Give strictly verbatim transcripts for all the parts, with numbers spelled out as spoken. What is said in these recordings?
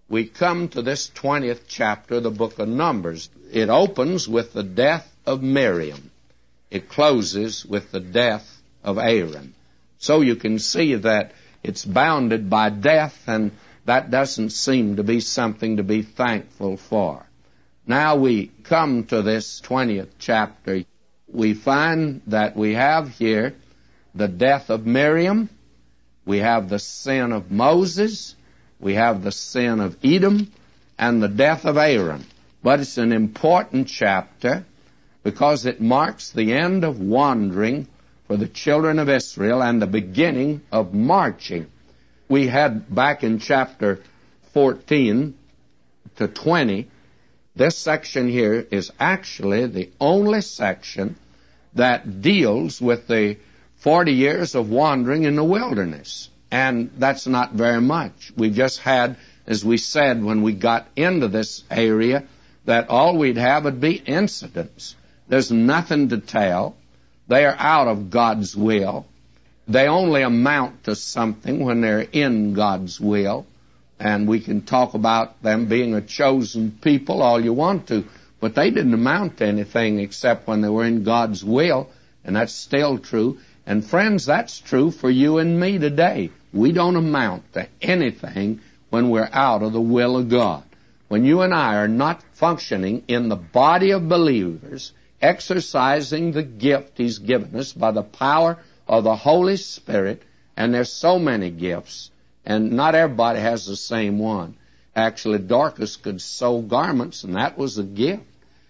we come to this twentieth chapter of the book of Numbers. It opens with the death of Miriam. It closes with the death of Aaron. So you can see that it's bounded by death, and that doesn't seem to be something to be thankful for. Now we come to this twentieth chapter. We find that we have here the death of Miriam, we have the sin of Moses, we have the sin of Edom, and the death of Aaron. But it's an important chapter because it marks the end of wandering for the children of Israel and the beginning of marching. We had back in chapter fourteen to twenty, this section here is actually the only section that deals with the forty years of wandering in the wilderness. And that's not very much. We've just had, as we said when we got into this area, that all we'd have would be incidents. There's nothing to tell. They are out of God's will. They only amount to something when they're in God's will. And we can talk about them being a chosen people all you want to, but they didn't amount to anything except when they were in God's will, and that's still true. And friends, that's true for you and me today. We don't amount to anything when we're out of the will of God. When you and I are not functioning in the body of believers, exercising the gift He's given us by the power of the Holy Spirit, and there's so many gifts, and not everybody has the same one. Actually, Dorcas could sew garments, and that was a gift.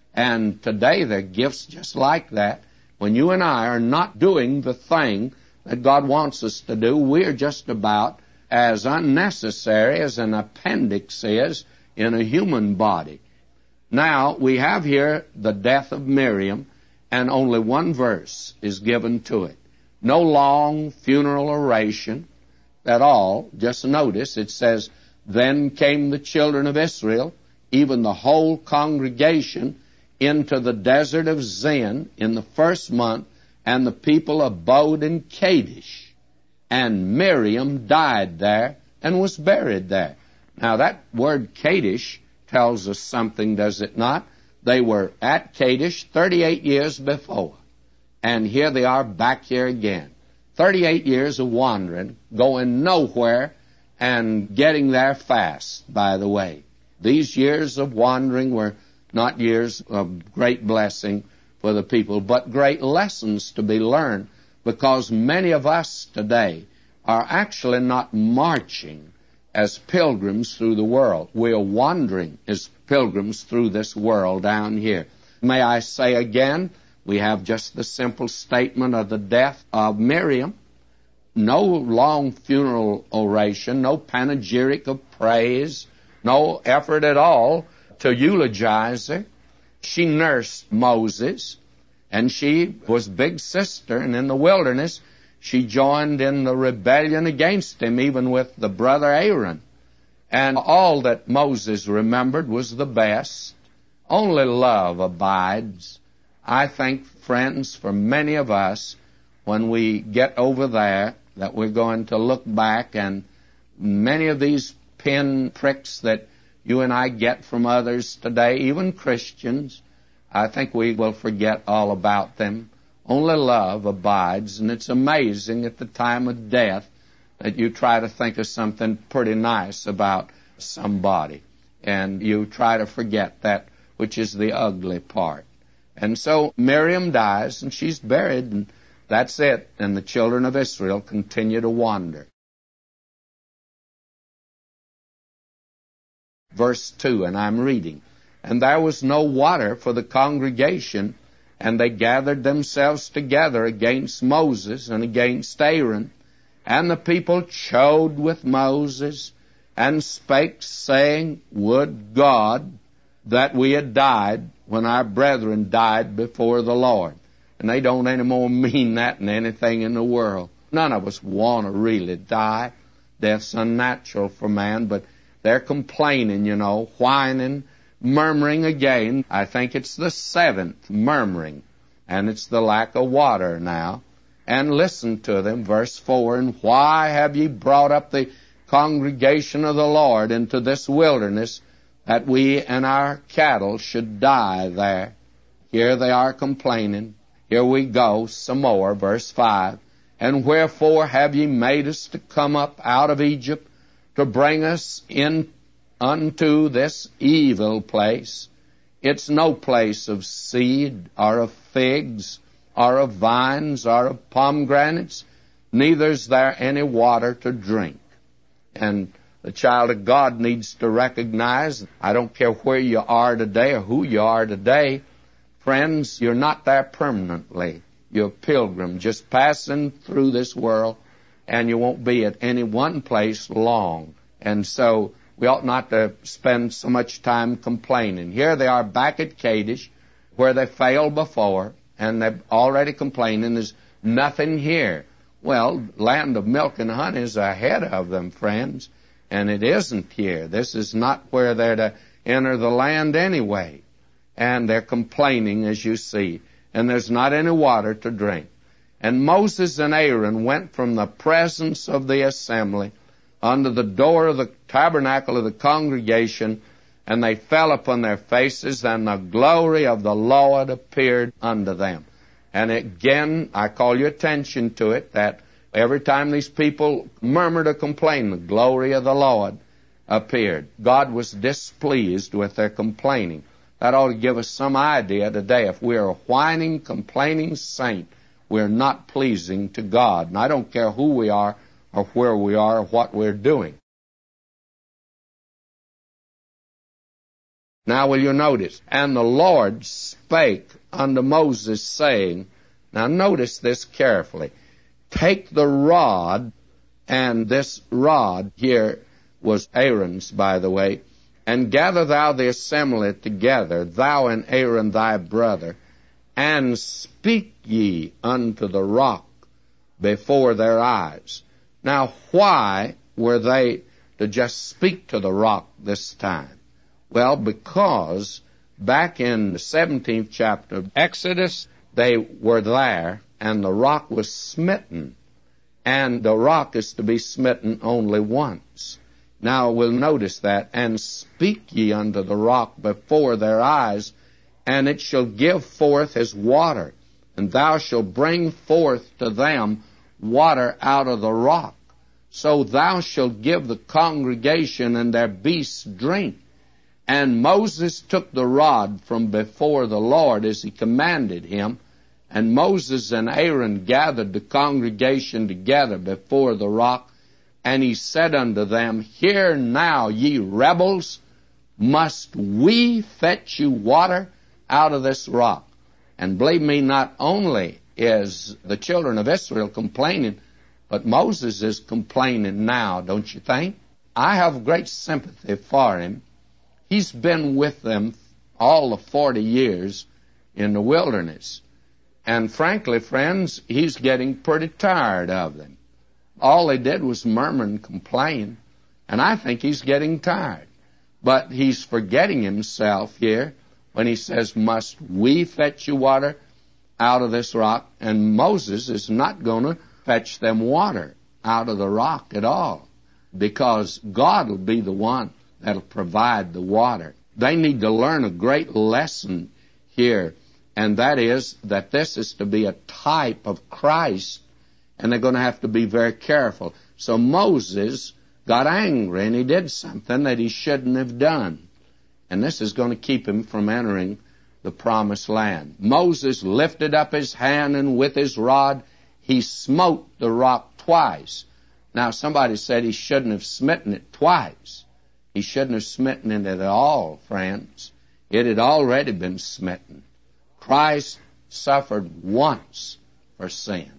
And today there are gifts just like that. When you and I are not doing the thing that God wants us to do, we're just about as unnecessary as an appendix is in a human body. Now, we have here the death of Miriam, and only one verse is given to it. No long funeral oration at all. Just notice it says, "Then came the children of Israel, even the whole congregation, into the desert of Zin in the first month, and the people abode in Kadesh. And Miriam died there and was buried there." Now that word Kadesh tells us something, does it not? They were at Kadesh thirty-eight years before, and here they are back here again. thirty-eight years of wandering, going nowhere, and getting there fast, by the way. These years of wandering were not years of great blessing for the people, but great lessons to be learned, because many of us today are actually not marching as pilgrims through the world. We are wandering as pilgrims through this world down here. May I say again, we have just the simple statement of the death of Miriam. No long funeral oration, no panegyric of praise, no effort at all to eulogize her. She nursed Moses, and she was big sister, and in the wilderness she joined in the rebellion against him, even with the brother Aaron. And all that Moses remembered was the best. Only love abides. I think, friends, for many of us, when we get over there, that we're going to look back, and many of these pin pricks that you and I get from others today, even Christians, I think we will forget all about them. Only love abides, and it's amazing at the time of death that you try to think of something pretty nice about somebody, and you try to forget that which is the ugly part. And so Miriam dies, and she's buried, and that's it, and the children of Israel continue to wander. Verse two, and I'm reading. "And there was no water for the congregation, and they gathered themselves together against Moses and against Aaron. And the people chode with Moses, and spake, saying, Would God that we had died when our brethren died before the Lord." And they don't any more mean that than anything in the world. None of us want to really die. Death's unnatural for man, but they're complaining, you know, whining, murmuring again. I think it's the seventh murmuring, and it's the lack of water now. And listen to them, verse four, "And why have ye brought up the congregation of the Lord into this wilderness, that we and our cattle should die there. Here they are complaining. Here we go, some more, verse five. And wherefore have ye made us to come up out of Egypt, to bring us in unto this evil place? It's no place of seed, or of figs, or of vines, or of pomegranates, neither is there any water to drink. And the child of God needs to recognize, I don't care where you are today or who you are today, friends, you're not there permanently. You're a pilgrim just passing through this world, and you won't be at any one place long. And so we ought not to spend so much time complaining. Here they are back at Kadesh, where they failed before, and they're already complaining there's nothing here. Well, land of milk and honey is ahead of them, friends, and it isn't here. This is not where they're to enter the land anyway. And they're complaining, as you see, and there's not any water to drink. And Moses and Aaron went from the presence of the assembly unto the door of the tabernacle of the congregation, and they fell upon their faces, and the glory of the Lord appeared unto them. And again, I call your attention to it, that every time these people murmured or complained, the glory of the Lord appeared. God was displeased with their complaining. That ought to give us some idea today. If we're a whining, complaining saint, we're not pleasing to God. And I don't care who we are, or where we are, or what we're doing. Now will you notice, and the Lord spake unto Moses, saying, now notice this carefully, take the rod, and this rod here was Aaron's, by the way, and gather thou the assembly together, thou and Aaron thy brother, and speak ye unto the rock before their eyes. Now, why were they to just speak to the rock this time? Well, because back in the seventeenth chapter of Exodus, they were there, and the rock was smitten. And the rock is to be smitten only once. Now, we'll notice that, and speak ye unto the rock before their eyes, and it shall give forth his water, and thou shalt bring forth to them water out of the rock. So thou shalt give the congregation and their beasts drink. And Moses took the rod from before the Lord as he commanded him, and Moses and Aaron gathered the congregation together before the rock, and he said unto them, hear now, ye rebels, must we fetch you water out of this rock? And believe me, not only is the children of Israel complaining, but Moses is complaining now, don't you think? I have great sympathy for him. He's been with them all the forty years in the wilderness. And frankly, friends, he's getting pretty tired of them. All they did was murmur and complain, and I think he's getting tired. But he's forgetting himself here when he says, must we fetch you water out of this rock? And Moses is not going to fetch them water out of the rock at all, because God will be the one that'll provide the water. They need to learn a great lesson here, and that is that this is to be a type of Christ, and they're going to have to be very careful. So Moses got angry, and he did something that he shouldn't have done, and this is going to keep him from entering the promised land. Moses lifted up his hand, and with his rod he smote the rock twice. Now, somebody said he shouldn't have smitten it twice. He shouldn't have smitten it at all, friends. It had already been smitten. Christ suffered once for sin,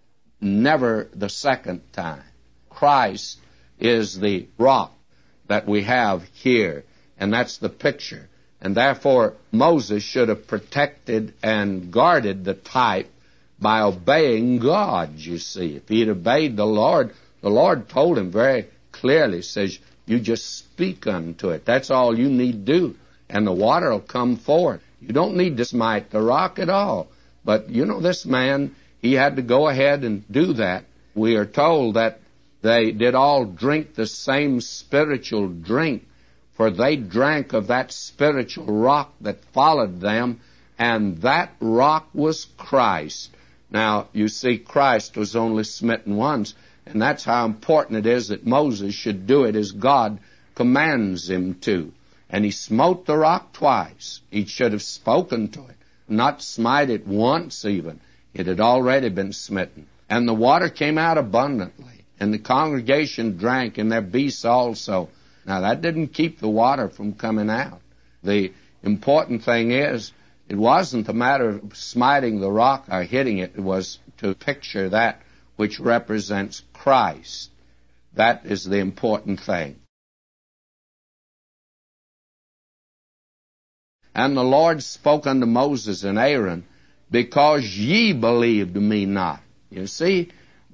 never the second time. Christ is the rock that we have here, and that's the picture. And therefore, Moses should have protected and guarded the type by obeying God, you see. If he'd obeyed the Lord, the Lord told him very clearly, says, you just speak unto it. That's all you need to do, and the water will come forth. You don't need to smite the rock at all. But, you know, this man, he had to go ahead and do that. We are told that They did all drink the same spiritual drink, for they drank of that spiritual rock that followed them, and that rock was Christ. Now, you see, Christ was only smitten once, and that's how important it is that Moses should do it as God commands him to. And he smote the rock twice. He should have spoken to it, not smite it once even. It had already been smitten. And the water came out abundantly, and the congregation drank, and their beasts also. Now, that didn't keep the water from coming out. The important thing is, it wasn't a matter of smiting the rock or hitting it. It was to picture that which represents Christ. That is the important thing. And the Lord spoke unto Moses and Aaron, because ye believed me not. You see,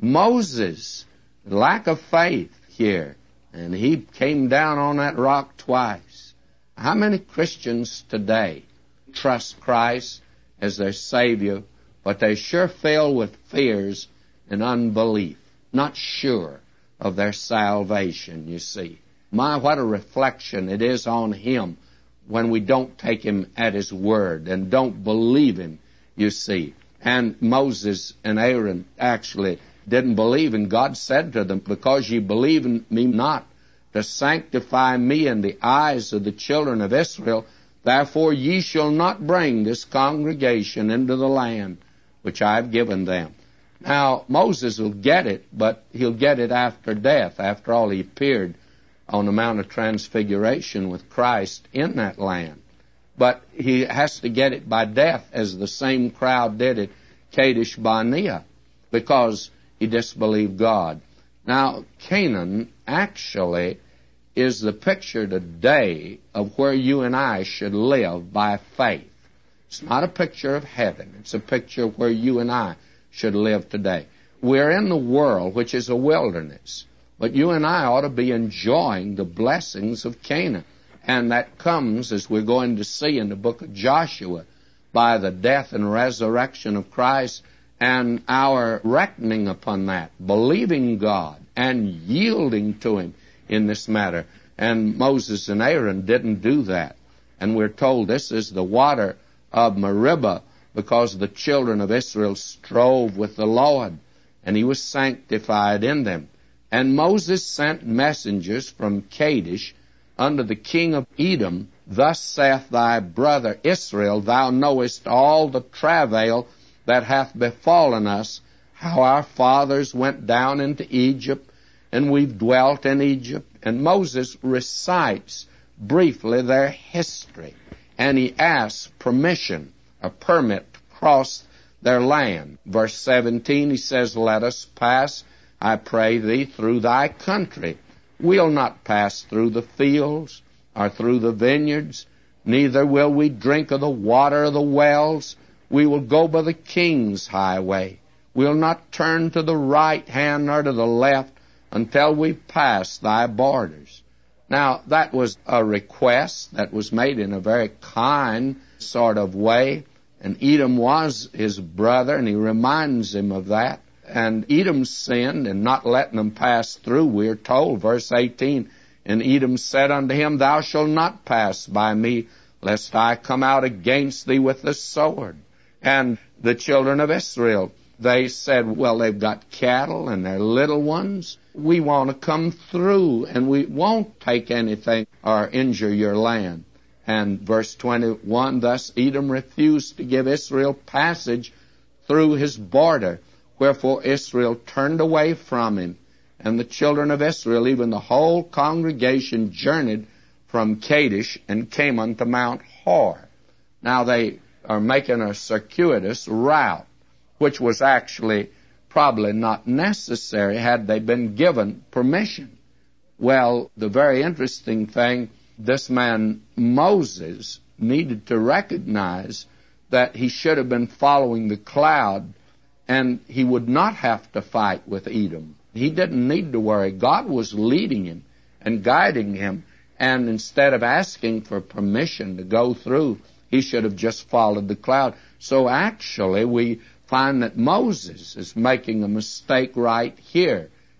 Moses, lack of faith here, and he came down on that rock twice. How many Christians today trust Christ as their Savior, but they sure fail with fears and unbelief, not sure of their salvation, you see. My, what a reflection it is on Him when we don't take Him at His word and don't believe Him, you see. And Moses and Aaron actually didn't believe, and God said to them, because ye believe in me not, to sanctify me in the eyes of the children of Israel, therefore ye shall not bring this congregation into the land which I have given them. Now, Moses will get it, but he'll get it after death. After all, he appeared on the Mount of Transfiguration with Christ in that land. But he has to get it by death, as the same crowd did at Kadesh Barnea, because he disbelieved God. Now, Canaan actually is the picture today of where you and I should live by faith. It's not a picture of heaven. It's a picture of where you and I should live today. We're in the world, which is a wilderness, but you and I ought to be enjoying the blessings of Canaan. And that comes, as we're going to see in the book of Joshua, by the death and resurrection of Christ and our reckoning upon that, believing God and yielding to Him in this matter. And Moses and Aaron didn't do that. And we're told this is the water of Meribah, because the children of Israel strove with the Lord, and He was sanctified in them. And Moses sent messengers from Kadesh unto the king of Edom, thus saith thy brother Israel, thou knowest all the travail that hath befallen us, how our fathers went down into Egypt, and we've dwelt in Egypt. And Moses recites briefly their history, and he asks permission, a permit to cross their land. Verse seventeen, he says, let us pass, I pray thee, through thy country. We'll not pass through the fields or through the vineyards, neither will we drink of the water of the wells. We will go by the king's highway. We'll not turn to the right hand nor to the left until we pass thy borders. Now, that was a request that was made in a very kind sort of way, and Edom was his brother, and he reminds him of that. And Edom sinned in not letting them pass through. We're told, verse eighteen, and Edom said unto him, thou shalt not pass by me, lest I come out against thee with the sword. And the children of Israel, they said, well, they've got cattle and their little ones. We want to come through, and we won't take anything or injure your land. And verse twenty-one, thus Edom refused to give Israel passage through his border. Wherefore Israel turned away from him, and the children of Israel, even the whole congregation, journeyed from Kadesh and came unto Mount Hor. Now they are making a circuitous route, which was actually probably not necessary had they been given permission. Well, the very interesting thing, this man Moses needed to recognize that he should have been following the cloud, and he would not have to fight with Edom. He didn't need to worry. God was leading him and guiding him, and instead of asking for permission to go through, he should have just followed the cloud. So actually, we find that Moses is making a mistake right here.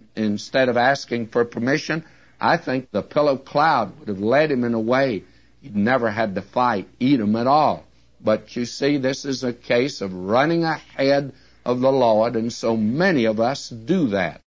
instead of asking for permission, I think the pillar of cloud would have led him in a way he'd never had to fight Edom at all. But you see, this is a case of running ahead of the Lord, and so many of us do that.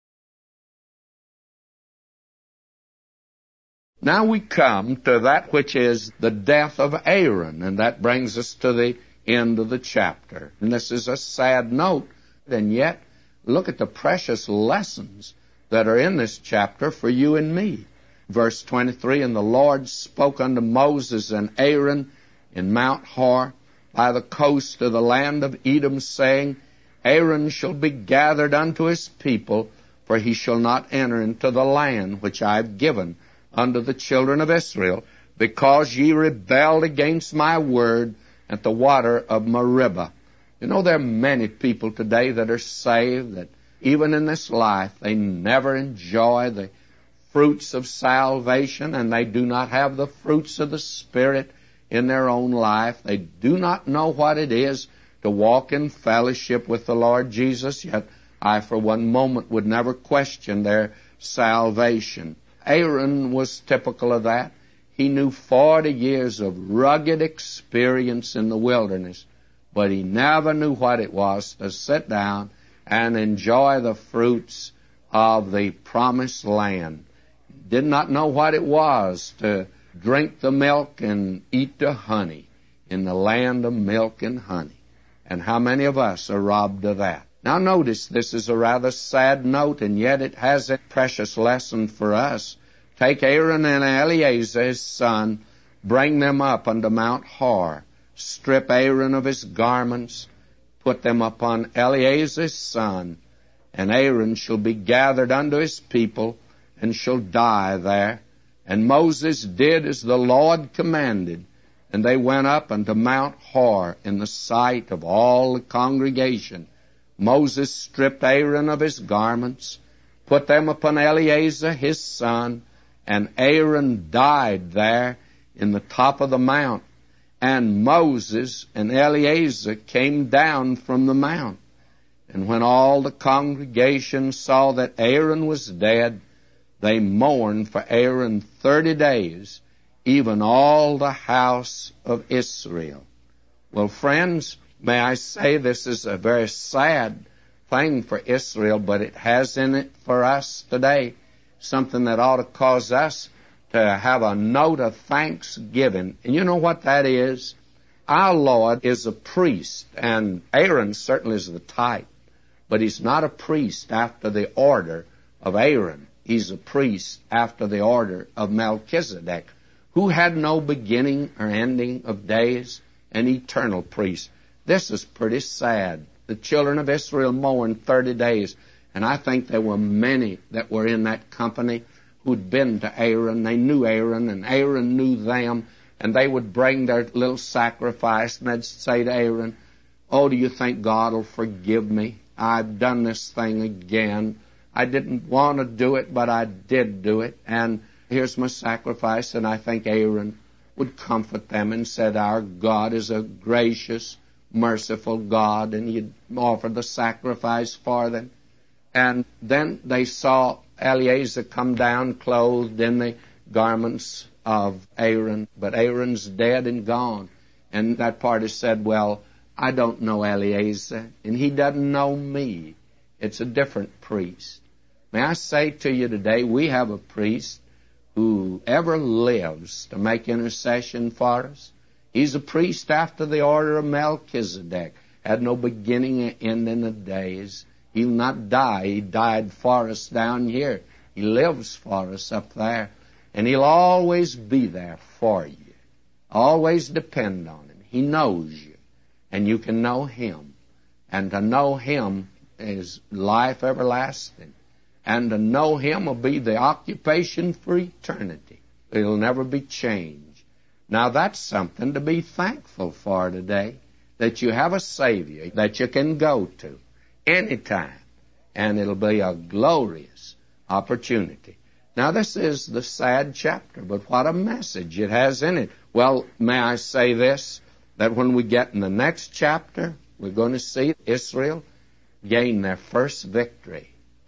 Now we come to that which is the death of Aaron, and that brings us to the end of the chapter. And this is a sad note, and yet look at the precious lessons that are in this chapter for you and me. Verse twenty-three, and the Lord spoke unto Moses and Aaron in Mount Hor by the coast of the land of Edom, saying, Aaron shall be gathered unto his people, for he shall not enter into the land which I have given unto the children of Israel, because ye rebelled against my word at the water of Meribah. You know, there are many people today that are saved, that even in this life they never enjoy the fruits of salvation, and they do not have the fruits of the Spirit in their own life. They do not know what it is to walk in fellowship with the Lord Jesus, yet I for one moment would never question their salvation. Aaron was typical of that. He knew forty years of rugged experience in the wilderness, but he never knew what it was to sit down and enjoy the fruits of the promised land. He did not know what it was to drink the milk and eat the honey in the land of milk and honey. And how many of us are robbed of that? Now notice, this is a rather sad note, and yet it has a precious lesson for us. Take Aaron and Eleazar his son, bring them up unto Mount Hor, strip Aaron of his garments, put them upon Eleazar's son, and Aaron shall be gathered unto his people, and shall die there. And Moses did as the Lord commanded, and they went up unto Mount Hor in the sight of all the congregation. Moses stripped Aaron of his garments, put them upon Eleazar his son, and Aaron died there in the top of the mount. And Moses and Eleazar came down from the mount. And when all the congregation saw that Aaron was dead, they mourned for Aaron thirty days, even all the house of Israel. Well, friends, may I say this is a very sad thing for Israel, but it has in it for us today something that ought to cause us to have a note of thanksgiving. And you know what that is? Our Lord is a priest, and Aaron certainly is the type, but he's not a priest after the order of Aaron. He's a priest after the order of Melchizedek, who had no beginning or ending of days, an eternal priest. This is pretty sad. The children of Israel mourned thirty days, and I think there were many that were in that company who'd been to Aaron. They knew Aaron, and Aaron knew them, and they would bring their little sacrifice, and they'd say to Aaron, oh, do you think God will forgive me? I've done this thing again. I didn't want to do it, but I did do it, and here's my sacrifice. And I think Aaron would comfort them and said, our God is a gracious, merciful God, and he'd offer the sacrifice for them. And then they saw Eleazar come down clothed in the garments of Aaron, but Aaron's dead and gone. And that party said, well, I don't know Eleazar, and he doesn't know me. It's a different priest. May I say to you today, we have a priest who ever lives to make intercession for us. He's a priest after the order of Melchizedek, had no beginning and ending of days. He'll not die. He died for us down here. He lives for us up there. And he'll always be there for you. Always depend on him. He knows you. And you can know him. And to know him is life everlasting. And to know him will be the occupation for eternity. It'll never be changed. Now that's something to be thankful for today, that you have a Savior that you can go to anytime, and it'll be a glorious opportunity. Now this is the sad chapter, but what a message it has in it. Well, may I say this, that when we get in the next chapter, we're going to see Israel gain their first victory.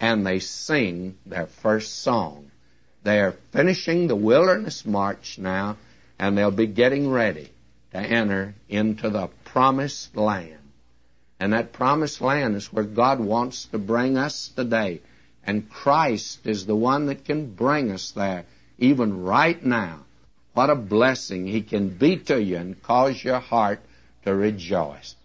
and they sing their first song. They're finishing the wilderness march now, and they'll be getting ready to enter into the promised land. And that promised land is where God wants to bring us today. And Christ is the one that can bring us there, even right now. What a blessing He can be to you and cause your heart to rejoice.